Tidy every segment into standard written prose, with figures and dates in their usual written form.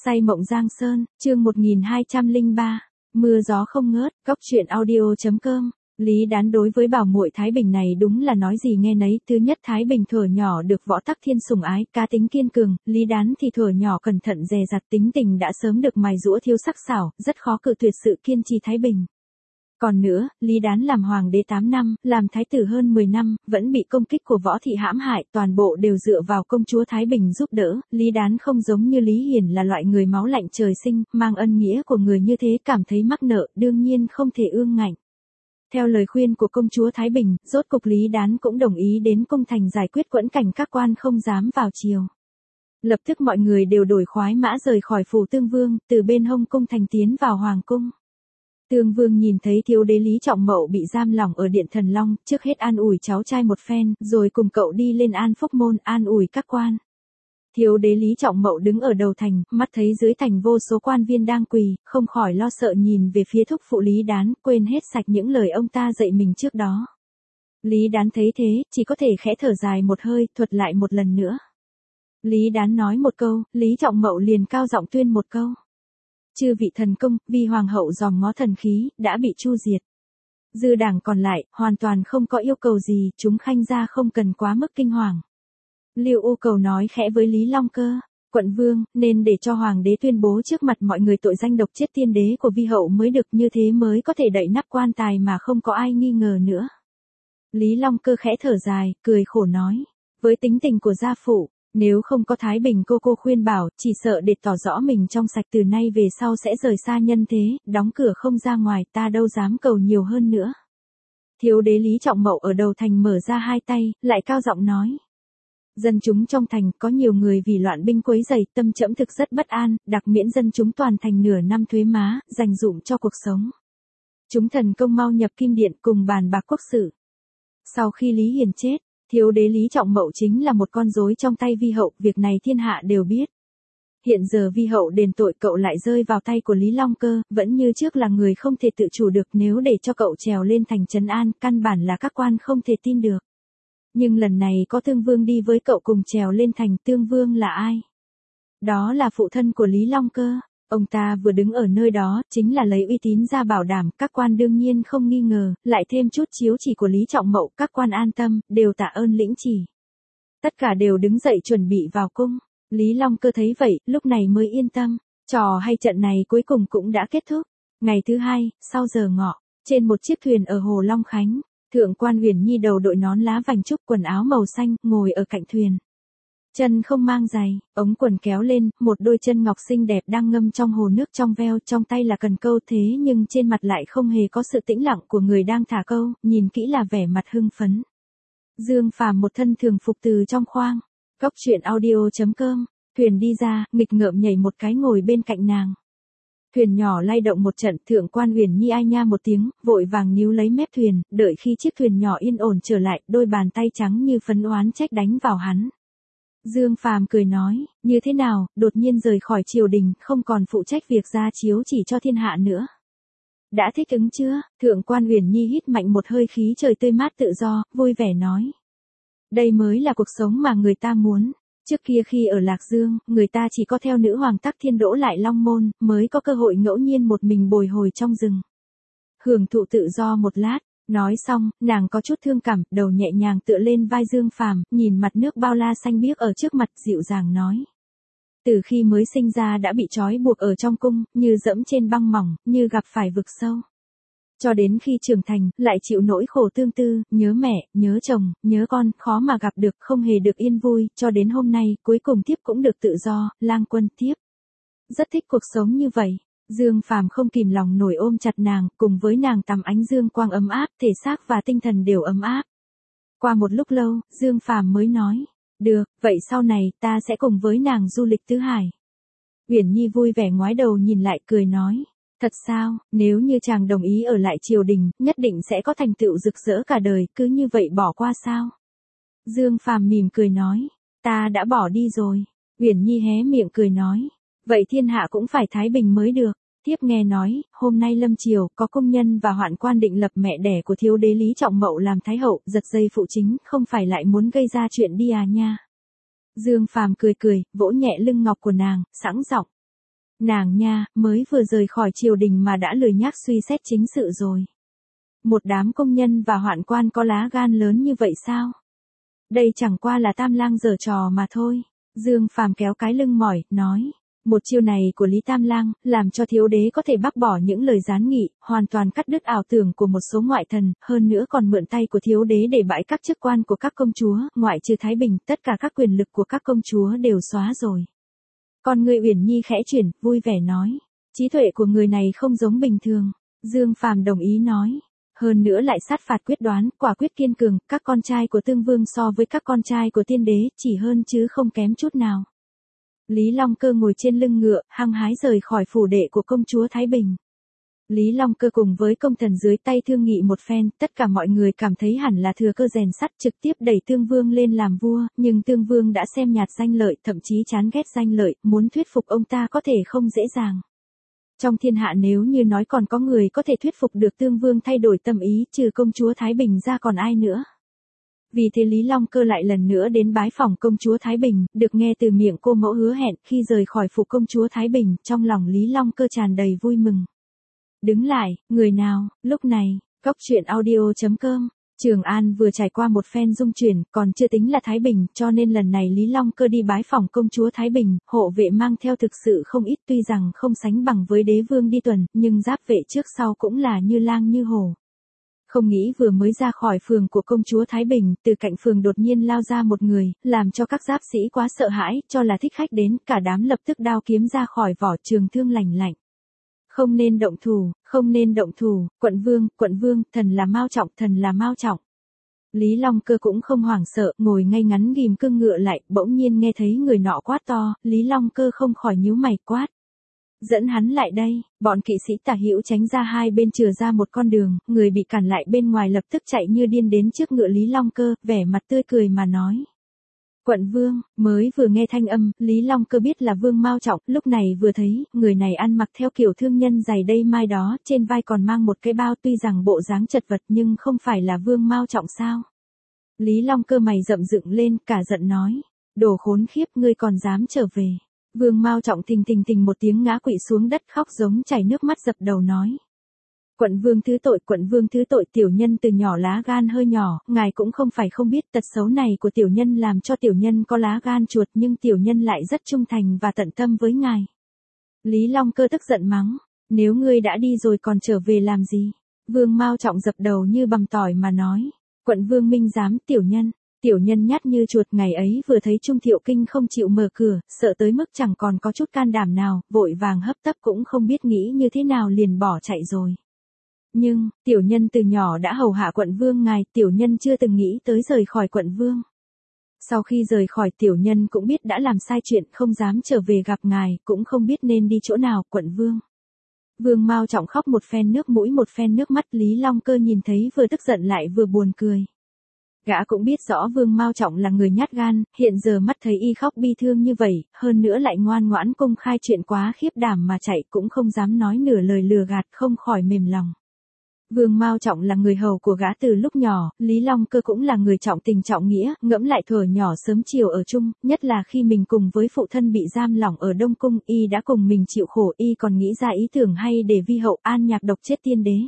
Say mộng Giang Sơn, chương 1203, mưa gió không ngớt, góc truyện audio.com. Lý Đán đối với bảo muội Thái Bình này đúng là nói gì nghe nấy. Thứ nhất, Thái Bình thuở nhỏ được Võ Tắc Thiên sủng ái, cá tính kiên cường. Lý Đán thì thuở nhỏ cẩn thận dè dặt, tính tình đã sớm được mài giũa thiêu sắc sảo, rất khó cự tuyệt sự kiên trì Thái Bình. Còn nữa, Lý Đán làm hoàng đế 8 năm, làm thái tử hơn 10 năm, vẫn bị công kích của Võ Thị hãm hại, toàn bộ đều dựa vào công chúa Thái Bình giúp đỡ. Lý Đán không giống như Lý Hiển là loại người máu lạnh trời sinh, mang ân nghĩa của người như thế cảm thấy mắc nợ, đương nhiên không thể ương ngạnh. Theo lời khuyên của công chúa Thái Bình, rốt cục Lý Đán cũng đồng ý đến cung thành giải quyết quẫn cảnh các quan không dám vào triều. Lập tức mọi người đều đổi khoái mã rời khỏi phủ Tương Vương, từ bên hông cung thành tiến vào hoàng cung. Tương Vương nhìn thấy thiếu đế Lý Trọng Mậu bị giam lỏng ở Điện Thần Long, trước hết an ủi cháu trai một phen, rồi cùng cậu đi lên An Phúc Môn, an ủi các quan. Thiếu đế Lý Trọng Mậu đứng ở đầu thành, mắt thấy dưới thành vô số quan viên đang quỳ, không khỏi lo sợ nhìn về phía thúc phụ Lý Đán, quên hết sạch những lời ông ta dạy mình trước đó. Lý Đán thấy thế, chỉ có thể khẽ thở dài một hơi, thuật lại một lần nữa. Lý Đán nói một câu, Lý Trọng Mậu liền cao giọng tuyên một câu. Chư vị thần công, vì hoàng hậu dòm ngó thần khí, đã bị chu diệt. Dư đảng còn lại, hoàn toàn không có yêu cầu gì, chúng khanh gia không cần quá mức kinh hoàng. Lưu U Cầu nói khẽ với Lý Long Cơ, quận vương, nên để cho hoàng đế tuyên bố trước mặt mọi người tội danh độc chết tiên đế của vi hậu mới được, như thế mới có thể đậy nắp quan tài mà không có ai nghi ngờ nữa. Lý Long Cơ khẽ thở dài, cười khổ nói, với tính tình của gia phụ, nếu không có Thái Bình cô khuyên bảo, chỉ sợ để tỏ rõ mình trong sạch từ nay về sau sẽ rời xa nhân thế, đóng cửa không ra ngoài, ta đâu dám cầu nhiều hơn nữa. Thiếu đế Lý Trọng Mậu ở đầu thành mở ra hai tay, lại cao giọng nói. Dân chúng trong thành có nhiều người vì loạn binh quấy rầy, tâm trẫm thực rất bất an, đặc miễn dân chúng toàn thành nửa năm thuế má, dành dụm cho cuộc sống. Chúng thần công mau nhập kim điện cùng bàn bạc quốc sự. Sau khi Lý Hiền chết, thiếu đế Lý Trọng Mậu chính là một con rối trong tay vi hậu, việc này thiên hạ đều biết. Hiện giờ vi hậu đền tội cậu lại rơi vào tay của Lý Long Cơ, vẫn như trước là người không thể tự chủ được, nếu để cho cậu trèo lên thành trấn an, căn bản là các quan không thể tin được. Nhưng lần này có Tương Vương đi với cậu cùng trèo lên thành. Tương Vương là ai? Đó là phụ thân của Lý Long Cơ. Ông ta vừa đứng ở nơi đó, chính là lấy uy tín ra bảo đảm, các quan đương nhiên không nghi ngờ, lại thêm chút chiếu chỉ của Lý Trọng Mậu, các quan an tâm, đều tạ ơn lĩnh chỉ. Tất cả đều đứng dậy chuẩn bị vào cung. Lý Long Cơ thấy vậy, lúc này mới yên tâm. Trò hay trận này cuối cùng cũng đã kết thúc. Ngày thứ hai, sau giờ ngọ, trên một chiếc thuyền ở Hồ Long Khánh, Thượng quan Uyển Nhi đầu đội nón lá vành trúc, quần áo màu xanh, ngồi ở cạnh thuyền. Chân không mang giày, ống quần kéo lên, một đôi chân ngọc xinh đẹp đang ngâm trong hồ nước trong veo, trong tay là cần câu, thế nhưng trên mặt lại không hề có sự tĩnh lặng của người đang thả câu, nhìn kỹ là vẻ mặt hưng phấn. Dương Phàm một thân thường phục từ trong khoang. Góc truyện audio.com, thuyền đi ra, nghịch ngợm nhảy một cái ngồi bên cạnh nàng. Thuyền nhỏ lay động một trận, Thượng quan Uyển Nhi ai nha một tiếng, vội vàng níu lấy mép thuyền, đợi khi chiếc thuyền nhỏ yên ổn trở lại, đôi bàn tay trắng như phấn oán trách đánh vào hắn. Dương Phàm cười nói, như thế nào, đột nhiên rời khỏi triều đình, không còn phụ trách việc ra chiếu chỉ cho thiên hạ nữa. Đã thích ứng chưa? Thượng quan Uyển Nhi hít mạnh một hơi khí trời tươi mát tự do, vui vẻ nói. Đây mới là cuộc sống mà người ta muốn. Trước kia khi ở Lạc Dương, người ta chỉ có theo nữ hoàng Tắc Thiên đỗ lại Long Môn, mới có cơ hội ngẫu nhiên một mình bồi hồi trong rừng. Hưởng thụ tự do một lát, nói xong, nàng có chút thương cảm, đầu nhẹ nhàng tựa lên vai Dương Phàm, nhìn mặt nước bao la xanh biếc ở trước mặt, dịu dàng nói. Từ khi mới sinh ra đã bị trói buộc ở trong cung, như dẫm trên băng mỏng, như gặp phải vực sâu. Cho đến khi trưởng thành, lại chịu nỗi khổ tương tư, nhớ mẹ, nhớ chồng, nhớ con, khó mà gặp được, không hề được yên vui, cho đến hôm nay, cuối cùng tiếp cũng được tự do, lang quân tiếp. Rất thích cuộc sống như vậy. Dương Phàm không kìm lòng nổi ôm chặt nàng, cùng với nàng tắm ánh dương quang ấm áp, thể xác và tinh thần đều ấm áp. Qua một lúc lâu, Dương Phàm mới nói, được, vậy sau này, ta sẽ cùng với nàng du lịch tứ hải. Uyển Nhi vui vẻ ngoái đầu nhìn lại cười nói. Thật sao, nếu như chàng đồng ý ở lại triều đình, nhất định sẽ có thành tựu rực rỡ cả đời, cứ như vậy bỏ qua sao? Dương Phàm mỉm cười nói, ta đã bỏ đi rồi. Uyển Nhi hé miệng cười nói, vậy thiên hạ cũng phải thái bình mới được. Tiếp nghe nói, hôm nay lâm triều, có công nhân và hoạn quan định lập mẹ đẻ của thiếu đế Lý Trọng Mậu làm thái hậu, giật dây phụ chính, không phải lại muốn gây ra chuyện đi à nha. Dương Phàm cười cười, vỗ nhẹ lưng ngọc của nàng, sẵn giọng. Nàng nha, mới vừa rời khỏi triều đình mà đã lười nhác suy xét chính sự rồi. Một đám công nhân và hoạn quan có lá gan lớn như vậy sao? Đây chẳng qua là Tam Lang giở trò mà thôi. Dương Phàm kéo cái lưng mỏi, nói. Một chiêu này của Lý Tam Lang, làm cho thiếu đế có thể bác bỏ những lời gián nghị, hoàn toàn cắt đứt ảo tưởng của một số ngoại thần, hơn nữa còn mượn tay của thiếu đế để bãi các chức quan của các công chúa, ngoại trừ Thái Bình, tất cả các quyền lực của các công chúa đều xóa rồi. Con người Uyển Nhi khẽ chuyển, vui vẻ nói. Trí tuệ của người này không giống bình thường. Dương Phàm đồng ý nói. Hơn nữa lại sát phạt quyết đoán, quả quyết kiên cường, các con trai của Tương Vương so với các con trai của Tiên Đế chỉ hơn chứ không kém chút nào. Lý Long Cơ ngồi trên lưng ngựa, hăng hái rời khỏi phủ đệ của công chúa Thái Bình. Lý Long Cơ cùng với công thần dưới tay thương nghị một phen, tất cả mọi người cảm thấy hẳn là thừa cơ rèn sắt trực tiếp đẩy Tương Vương lên làm vua, nhưng Tương Vương đã xem nhạt danh lợi, thậm chí chán ghét danh lợi, muốn thuyết phục ông ta có thể không dễ dàng. Trong thiên hạ nếu như nói còn có người có thể thuyết phục được Tương Vương thay đổi tâm ý trừ công chúa Thái Bình ra còn ai nữa. Vì thế Lý Long Cơ lại lần nữa đến bái phỏng công chúa Thái Bình, được nghe từ miệng cô mẫu hứa hẹn khi rời khỏi phủ công chúa Thái Bình, trong lòng Lý Long Cơ tràn đầy vui mừng. Đứng lại, người nào, lúc này, Cóc Truyện Audio.com. Trường An vừa trải qua một phen dung chuyển, còn chưa tính là Thái Bình, cho nên lần này Lý Long Cơ đi bái phỏng công chúa Thái Bình, hộ vệ mang theo thực sự không ít, tuy rằng không sánh bằng với đế vương đi tuần, nhưng giáp vệ trước sau cũng là như lang như hổ. Không nghĩ vừa mới ra khỏi phường của công chúa Thái Bình, từ cạnh phường đột nhiên lao ra một người, làm cho các giáp sĩ quá sợ hãi, cho là thích khách đến, cả đám lập tức đao kiếm ra khỏi vỏ, trường thương lành lạnh. Không nên động thủ, không nên động thủ, quận vương, thần là Mao Trọng, thần là Mao Trọng. Lý Long Cơ cũng không hoảng sợ, ngồi ngay ngắn ghim cương ngựa lại, bỗng nhiên nghe thấy người nọ quát to, Lý Long Cơ không khỏi nhíu mày quát. Dẫn hắn lại đây, bọn kỵ sĩ tả hữu tránh ra hai bên chừa ra một con đường, người bị cản lại bên ngoài lập tức chạy như điên đến trước ngựa Lý Long Cơ, vẻ mặt tươi cười mà nói. Quận vương, mới vừa nghe thanh âm, Lý Long Cơ biết là Vương Mao Trọng, lúc này vừa thấy, người này ăn mặc theo kiểu thương nhân giày đây mai đó, trên vai còn mang một cái bao, tuy rằng bộ dáng chật vật nhưng không phải là Vương Mao Trọng sao. Lý Long Cơ mày rậm dựng lên, cả giận nói, đồ khốn khiếp, ngươi còn dám trở về. Vương Mao Trọng thình một tiếng ngã quỵ xuống đất khóc giống chảy nước mắt dập đầu nói. Quận vương thứ tội, tiểu nhân từ nhỏ lá gan hơi nhỏ, ngài cũng không phải không biết tật xấu này của tiểu nhân làm cho tiểu nhân có lá gan chuột nhưng tiểu nhân lại rất trung thành và tận tâm với ngài. Lý Long Cơ tức giận mắng, nếu ngươi đã đi rồi còn trở về làm gì? Vương Mao Trọng dập đầu như bằm tỏi mà nói, quận vương minh giám tiểu nhân nhát như chuột, ngày ấy vừa thấy Trung Thiệu Kinh không chịu mở cửa, sợ tới mức chẳng còn có chút can đảm nào, vội vàng hấp tấp cũng không biết nghĩ như thế nào liền bỏ chạy rồi. Nhưng, tiểu nhân từ nhỏ đã hầu hạ quận vương ngài, tiểu nhân chưa từng nghĩ tới rời khỏi quận vương. Sau khi rời khỏi tiểu nhân cũng biết đã làm sai chuyện, không dám trở về gặp ngài, cũng không biết nên đi chỗ nào, quận vương. Vương Mao Trọng khóc một phen nước mũi một phen nước mắt, Lý Long Cơ nhìn thấy vừa tức giận lại vừa buồn cười. Gã cũng biết rõ Vương Mao Trọng là người nhát gan, hiện giờ mắt thấy y khóc bi thương như vậy, hơn nữa lại ngoan ngoãn công khai chuyện quá khiếp đảm mà chạy cũng không dám nói nửa lời lừa gạt, không khỏi mềm lòng. Vương Mao Trọng là người hầu của gã từ lúc nhỏ, Lý Long Cơ cũng là người trọng tình trọng nghĩa, ngẫm lại thuở nhỏ sớm chiều ở chung, nhất là khi mình cùng với phụ thân bị giam lỏng ở Đông Cung, y đã cùng mình chịu khổ, y còn nghĩ ra ý tưởng hay để vi hậu An Nhạc độc chết tiên đế.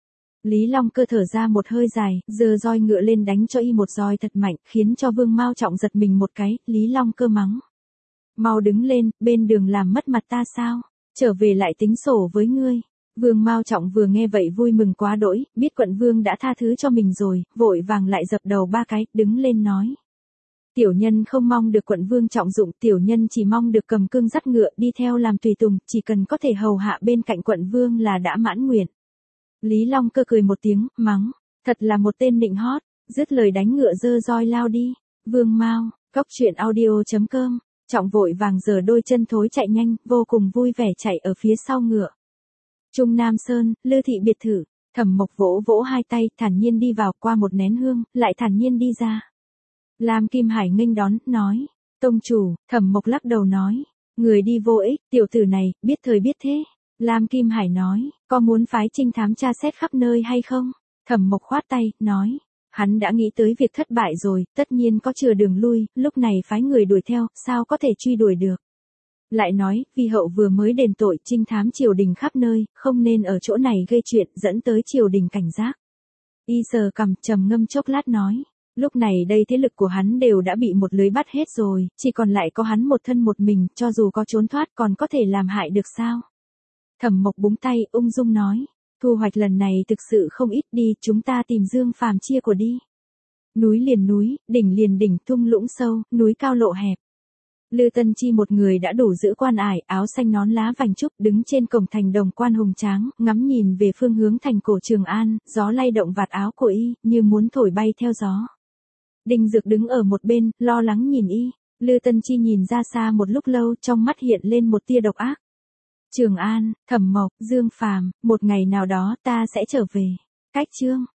Lý Long Cơ thở ra một hơi dài, giơ roi ngựa lên đánh cho y một roi thật mạnh, khiến cho Vương Mao Trọng giật mình một cái, Lý Long Cơ mắng. Mau đứng lên, bên đường làm mất mặt ta sao? Trở về lại tính sổ với ngươi. Vương Mao Trọng vừa nghe vậy vui mừng quá đỗi, biết quận vương đã tha thứ cho mình rồi, vội vàng lại dập đầu ba cái, đứng lên nói. Tiểu nhân không mong được quận vương trọng dụng, tiểu nhân chỉ mong được cầm cương dắt ngựa đi theo làm tùy tùng, chỉ cần có thể hầu hạ bên cạnh quận vương là đã mãn nguyện. Lý Long Cơ cười một tiếng, mắng, thật là một tên nịnh hót, dứt lời đánh ngựa giơ roi lao đi. Vương Mao, Cóc Truyện Audio.com. Trọng vội vàng giở đôi chân thối chạy nhanh, vô cùng vui vẻ chạy ở phía sau ngựa. Trung Nam Sơn, Lư thị biệt thự, Thẩm Mộc vỗ vỗ hai tay, thản nhiên đi vào, qua một nén hương, lại thản nhiên đi ra. Lam Kim Hải nghênh đón, nói, tông chủ. Thẩm Mộc lắc đầu nói, người đi vô ích, tiểu tử này, biết thời biết thế. Lam Kim Hải nói, có muốn phái trinh thám tra xét khắp nơi hay không? Thẩm Mộc khoát tay, nói, hắn đã nghĩ tới việc thất bại rồi, tất nhiên có chừa đường lui, lúc này phái người đuổi theo, sao có thể truy đuổi được. Lại nói, vi hậu vừa mới đền tội trinh thám triều đình khắp nơi, không nên ở chỗ này gây chuyện dẫn tới triều đình cảnh giác. Y sờ cằm trầm ngâm chốc lát nói. Lúc này đây thế lực của hắn đều đã bị một lưới bắt hết rồi, chỉ còn lại có hắn một thân một mình, cho dù có trốn thoát còn có thể làm hại được sao? Thẩm Mộc búng tay, ung dung nói. Thu hoạch lần này thực sự không ít đi, chúng ta tìm Dương Phàm chia của đi. Núi liền núi, đỉnh liền đỉnh, thung lũng sâu, núi cao lộ hẹp. Lư Tân Chi một người đã đủ giữ quan ải, áo xanh nón lá vành trúc, đứng trên cổng thành đồng quan hùng tráng, ngắm nhìn về phương hướng thành cổ Trường An, gió lay động vạt áo của y, như muốn thổi bay theo gió. Đinh Dược đứng ở một bên, lo lắng nhìn y. Lư Tân Chi nhìn ra xa một lúc lâu, trong mắt hiện lên một tia độc ác. Trường An, Thẩm Mộc, Dương Phàm, một ngày nào đó ta sẽ trở về. Cách chương